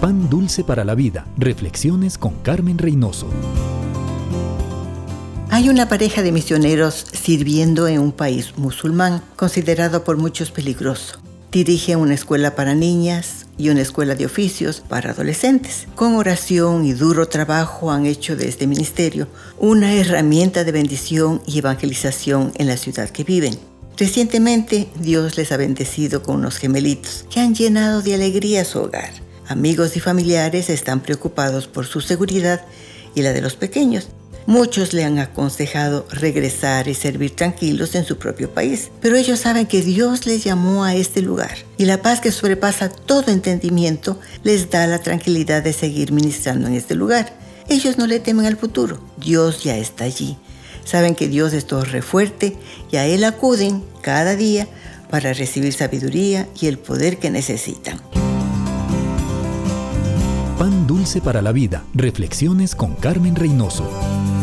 Pan dulce para la vida. Reflexiones con Carmen Reynoso. Hay una pareja de misioneros sirviendo en un país musulmán, considerado por muchos peligroso. Dirige una escuela para niñas y una escuela de oficios para adolescentes. Con oración y duro trabajo han hecho de este ministerio una herramienta de bendición y evangelización en la ciudad que viven. Recientemente, Dios les ha bendecido con unos gemelitos que han llenado de alegría su hogar. Amigos y familiares están preocupados por su seguridad y la de los pequeños. Muchos le han aconsejado regresar y servir tranquilos en su propio país, pero ellos saben que Dios les llamó a este lugar y la paz que sobrepasa todo entendimiento les da la tranquilidad de seguir ministrando en este lugar. Ellos no le temen al futuro, Dios ya está allí. Saben que Dios es torre fuerte y a Él acuden cada día para recibir sabiduría y el poder que necesitan. Pan dulce para la vida. Reflexiones con Carmen Reynoso.